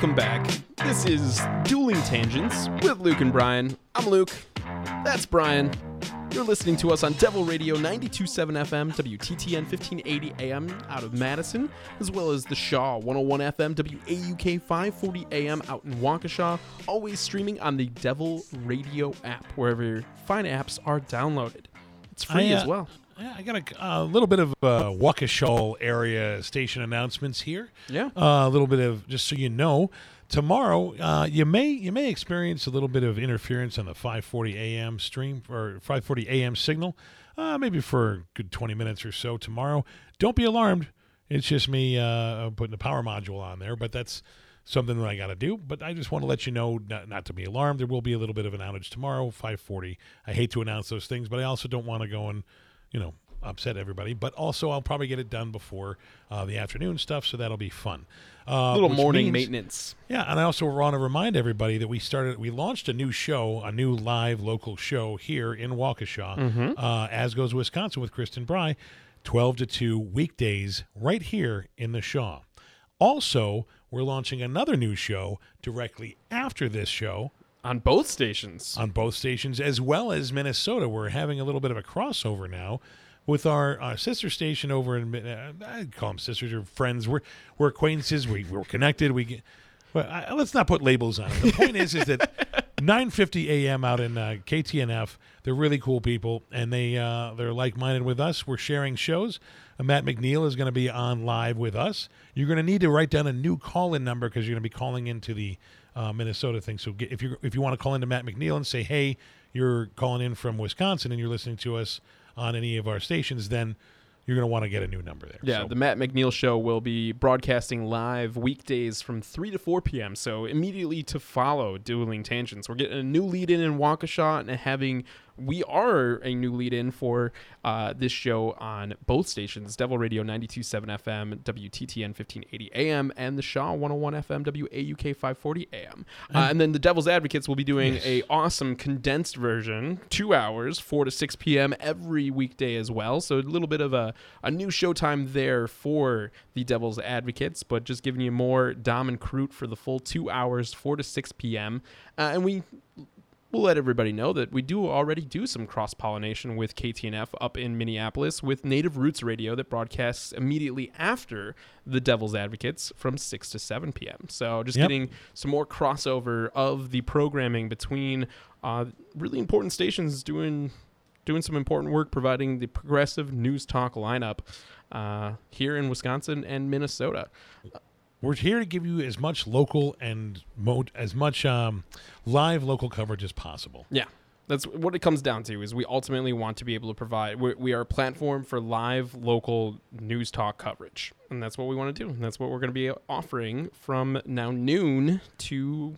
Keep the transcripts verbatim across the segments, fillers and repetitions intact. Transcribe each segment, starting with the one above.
Welcome back. This is Dueling Tangents with Luke and Brian. I'm Luke. That's Brian. You're listening to us on Devil Radio ninety-two point seven F M, W T T N fifteen eighty A M out of Madison, as well as the Shaw one oh one F M, W A U K five forty A M out in Waukesha, always streaming on the Devil Radio app, wherever fine apps are downloaded. It's free I, uh, as well. Yeah, I got a, a little bit of uh, Waukesha area station announcements here. Yeah. Uh, a little bit of, just so you know, tomorrow uh, you may you may experience a little bit of interference on the five forty A M stream or five forty A M signal, uh, maybe for a good twenty minutes or so tomorrow. Don't be alarmed. It's just me uh, putting the power module on there, but that's something that I got to do. But I just want to let you know not, not to be alarmed. There will be a little bit of an outage tomorrow, five forty. I hate to announce those things, but I also don't want to go and you know, upset everybody. But also, I'll probably get it done before uh, the afternoon stuff, so that'll be fun. Uh, A little which morning means- maintenance. Yeah, and I also want to remind everybody that we started, we launched a new show, a new live local show here in Waukesha, Mm-hmm. uh, As Goes Wisconsin with Kristen Bry, twelve to two weekdays right here in the Shaw. Also, we're launching another new show directly after this show, On both stations. on both stations, as well as Minnesota. We're having a little bit of a crossover now with our uh, sister station over in, uh, I call them sisters or friends. We're we're acquaintances. We, we're connected. We get, well, I, let's not put labels on it. The point is, is that nine fifty A M out in uh, K T N F, they're really cool people, and they, uh, they're like-minded with us. We're sharing shows. Uh, Matt McNeil is going to be on live with us. You're going to need to write down a new call-in number because you're going to be calling into the Uh, Minnesota thing. So get, if you if you want to call into Matt McNeil and say, hey, you're calling in from Wisconsin and you're listening to us on any of our stations, then you're going to want to get a new number there. Yeah, So- the Matt McNeil Show will be broadcasting live weekdays from three to four p.m., so immediately to follow Dueling Tangents. We're getting a new lead-in in Waukesha and having... We are a new lead-in for uh, this show on both stations, Devil Radio ninety-two point seven F M, W T T N fifteen eighty A M, and the Shaw one oh one F M, W A U K five forty A M. Uh, and then the Devil's Advocates will be doing Yes. a awesome condensed version, two hours, four to six p.m. every weekday as well. So a little bit of a, a new showtime there for the Devil's Advocates, but just giving you more Dom and Crute for the full two hours, four to six p.m. Uh, and we... We'll let everybody know that we do already do some cross-pollination with K T N F up in Minneapolis with Native Roots Radio that broadcasts immediately after the Devil's Advocates from six to seven p.m. So just Yep. getting some more crossover of the programming between uh, really important stations doing doing some important work, providing the progressive news talk lineup uh, here in Wisconsin and Minnesota. We're here to give you as much local and mo- as much um, live local coverage as possible. Yeah, that's what it comes down to. Is we ultimately want to be able to provide. We, we are a platform for live local news talk coverage, and that's what we want to do. And that's what we're going to be offering from now noon to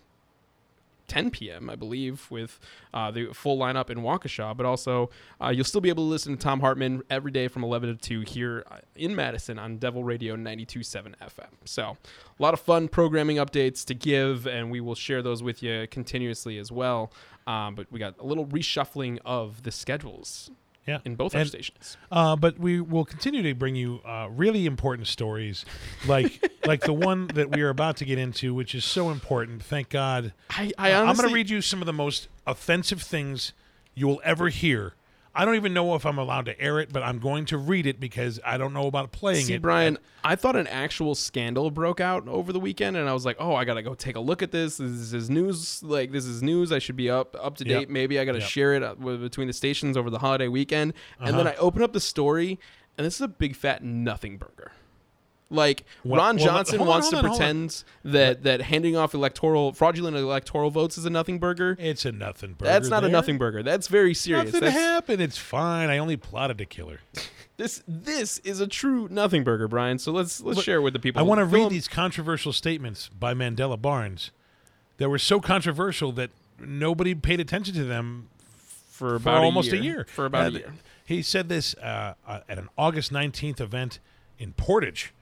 ten p.m. I believe, with uh, the full lineup in Waukesha. But also, uh, you'll still be able to listen to Tom Hartman every day from eleven to two here in Madison on Devil Radio ninety-two point seven F M. So a lot of fun programming updates to give, and we will share those with you continuously as well. Um, but we got a little reshuffling of the schedules Yeah, in both our And- stations. Uh, but we will continue to bring you uh, really important stories, like like the one that we are about to get into, which is so important. Thank God. I, I Uh, I'm honestly, going to read you some of the most offensive things you will ever hear. I don't even know if I'm allowed to air it, but I'm going to read it because I don't know about playing See, it. Brian, I thought an actual scandal broke out over the weekend, and I was like, "Oh, I gotta go take a look at this. This is news. Like, this is news. I should be up up to date. Yep. Maybe I gotta Yep. share it uh, w- between the stations over the holiday weekend." And then I Uh-huh. open up the story, and this is a big fat nothing burger. Like Well- Ron well, Johnson hold on, wants hold to on, hold on. pretend that that handing off electoral fraudulent electoral votes is a nothing burger. It's a nothing burger. That's not there. a nothing burger. That's very serious. Nothing That's, happened. It's fine. I only plotted to kill her. this this is a true nothing burger, Brian. So let's let's Look, share it with the people. I want to Fill read 'em- these controversial statements by Mandela Barnes that were so controversial that nobody paid attention to them for for about almost a a year. year. For about Uh, a year. He said this uh, uh, at an August nineteenth event in Portage.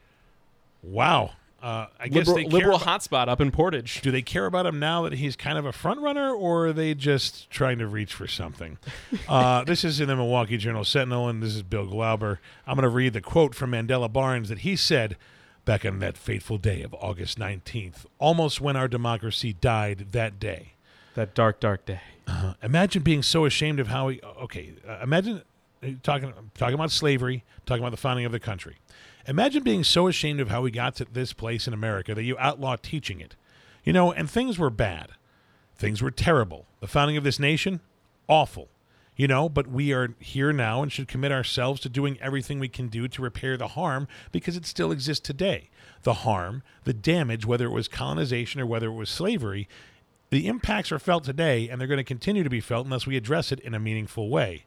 Wow. Uh, I guess Liberal, they care liberal about- hotspot up in Portage. Do they care about him now that he's kind of a front runner, or are they just trying to reach for something? uh, this is in the Milwaukee Journal Sentinel, and this is Bill Glauber. I'm going to read the quote from Mandela Barnes that he said, back on that fateful day of August nineteenth, almost when our democracy died that day. That dark, dark day. Uh, imagine being so ashamed of how we. Okay, uh, imagine uh, talking talking about slavery, talking about the founding of the country. Imagine being so ashamed of how we got to this place in America that you outlaw teaching it. You know, and things were bad. Things were terrible. The founding of this nation, awful. You know, but we are here now and should commit ourselves to doing everything we can do to repair the harm because it still exists today. The harm, the damage, whether it was colonization or whether it was slavery, the impacts are felt today, and they're going to continue to be felt unless we address it in a meaningful way.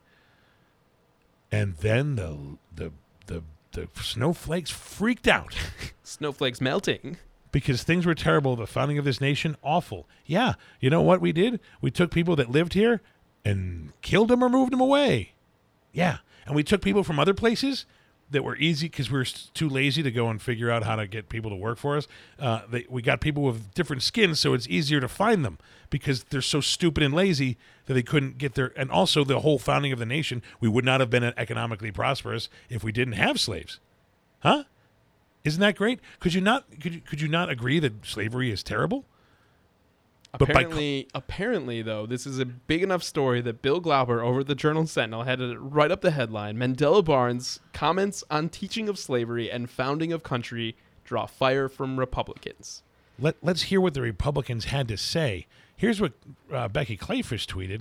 And then the the the, the snowflakes freaked out. Snowflakes melting. Because things were terrible. The founding of this nation, awful. Yeah, you know what we did? We took people that lived here and killed them or moved them away. Yeah, and we took people from other places that were easy because we were too lazy to go and figure out how to get people to work for us. Uh, they, we got people with different skins, so it's easier to find them because they're so stupid and lazy that they couldn't get their... And also the whole founding of the nation, we would not have been economically prosperous if we didn't have slaves. Huh? Isn't that great? Could you not could you, could you not agree that slavery is terrible? Apparently, by... apparently, though, this is a big enough story that Bill Glauber over at the Journal-Sentinel had to write up the headline, Mandela Barnes comments on teaching of slavery and founding of country draw fire from Republicans. Let, let's hear what the Republicans had to say. Here's what uh, Becky Clayfish tweeted.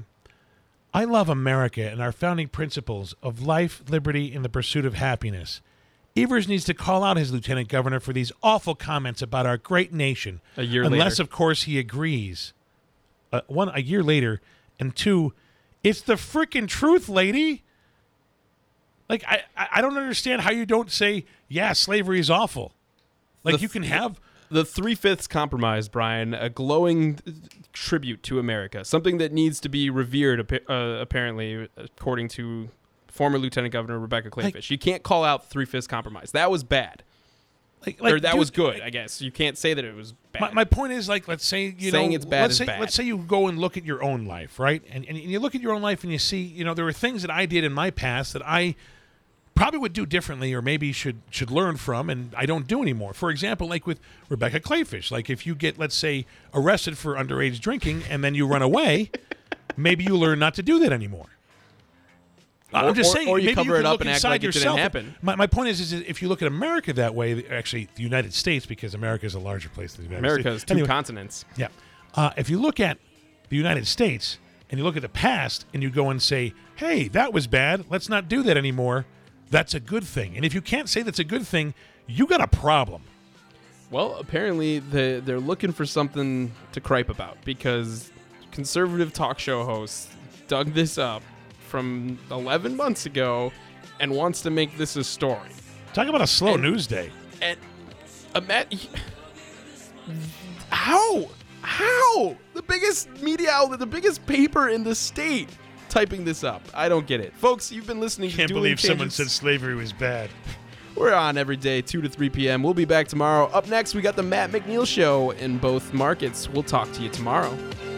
I love America and our founding principles of life, liberty, and the pursuit of happiness. Evers needs to call out his lieutenant governor for these awful comments about our great nation. A year unless, later. of course, he agrees. Uh, one, a year later. And two, it's the freaking truth, lady. Like, I, I don't understand how you don't say, yeah, slavery is awful. Like, The you can have... The Three-Fifths Compromise, Brian, a glowing tribute to America, something that needs to be revered, uh, apparently, according to former Lieutenant Governor Rebecca Clayfish. Like, you can't call out the Three-Fifths Compromise. That was bad. Like, like or that dude, was good, like, I guess. You can't say that it was bad. My, my point is, like, let's say, you Saying know... it's bad let's is say, bad. Let's say you go and look at your own life, right? And, and you look at your own life and you see, you know, there were things that I did in my past that I probably would do differently or maybe should should learn from, and I don't do anymore. For example, like with Rebecca Clayfish. Like, if you get, let's say, arrested for underage drinking and then you run away, maybe you learn not to do that anymore. Or, I'm just or, saying, or you maybe cover you it can up look and act inside like it yourself. didn't happen. My, my point is, is if you look at America that way, actually, the United States, because America is a larger place than the United America States. is two Anyway, continents. Yeah. Uh, if you look at the United States and you look at the past and you go and say, hey, that was bad, let's not do that anymore, that's a good thing. And if you can't say that's a good thing, you got a problem. Well, apparently the, they're looking for something to gripe about because conservative talk show hosts dug this up from eleven months ago and wants to make this a story. Talk about a slow And- news day. And Matt, how? How? The biggest media outlet, the biggest paper in the state typing this up. I don't get it. Folks, you've been listening to Can't Dueling believe someone Tangents. said slavery was bad. We're on every day, two to three p.m. We'll be back tomorrow. Up next, we got the Matt McNeil Show in both markets. We'll talk to you tomorrow.